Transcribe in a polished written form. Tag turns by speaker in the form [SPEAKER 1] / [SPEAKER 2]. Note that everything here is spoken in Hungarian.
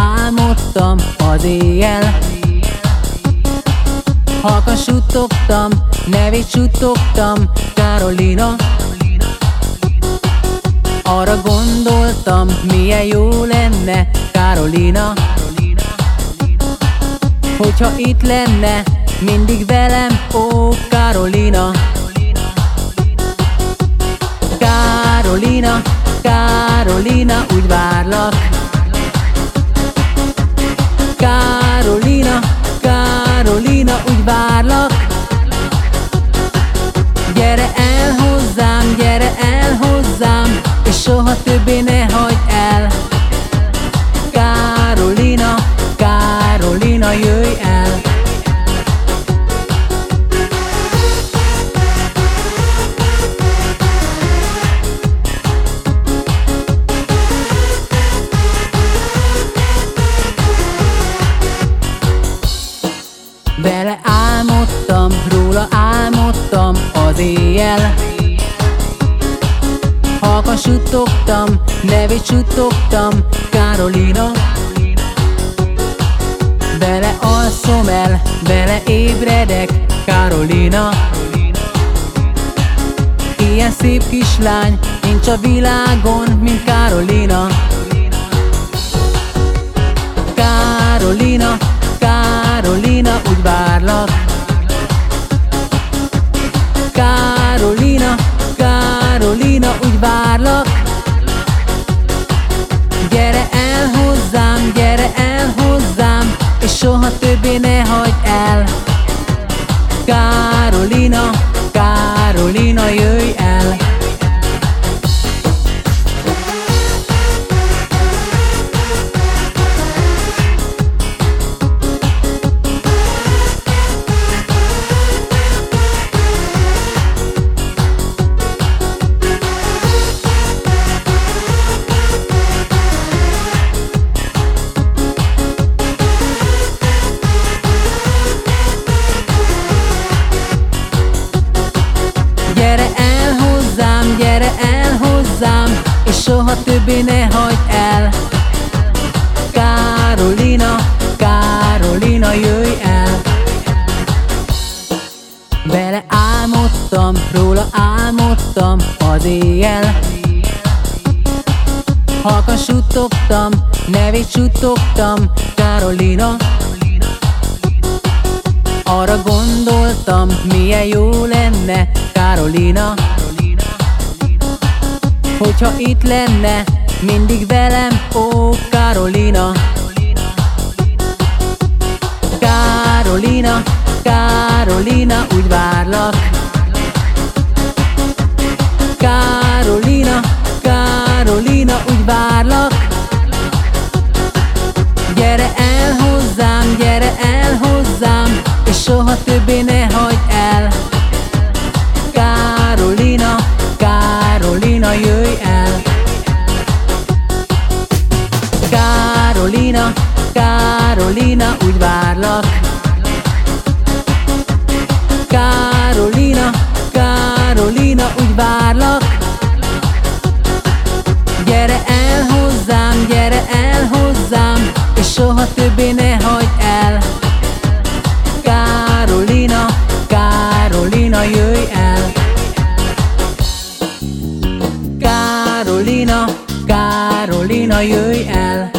[SPEAKER 1] álmodtam az éjjel. Halkan suttogtam, nevét suttogtam, Carolina. Arra gondoltam, milyen jó lenne, Carolina, hogyha itt lenne mindig velem, ó, Carolina. Carolina, Carolina, úgy várlak. Carolina, Carolina, úgy várlak. Gyere el hozzám, és soha többé ne hagyd el. Carolina, Carolina, jöjj el. Vele álmodtam, róla álmodtam az éjjel. Halkan suttogtam, nevét suttogtam, Carolina. Vele alszom el, vele ébredek, Carolina. Ilyen szép kislány nincs a világon, mint Carolina. Carolina, Carolina, úgy várlak. Carolina, Carolina, úgy várlak. Gyere el hozzám, és soha többé ne hagyd el. Carolina, Carolina, jöjj el. Gyere el hozzám, és soha többé ne hagyd el. Carolina, Carolina, jöjj el. Vele álmodtam, róla álmodtam az éjjel. Halkan suttogtam, nevét suttogtam, Carolina. Arra gondoltam, milyen jó lenne, Carolina, hogyha itt lenne mindig velem, ó, Carolina. Carolina, Carolina, úgy várlak. Carolina, Carolina, úgy várlak. Gyere el hozzám, és soha többé ne hagyd el. Carolina, Carolina, jöjj el. Carolina, Carolina, úgy várlak. Carolina, Carolina, úgy várlak. Gyere el hozzám, és soha többé ne hagyd el. Carolina, Carolina, jöjj el. Carolina, Carolina, jöjj el.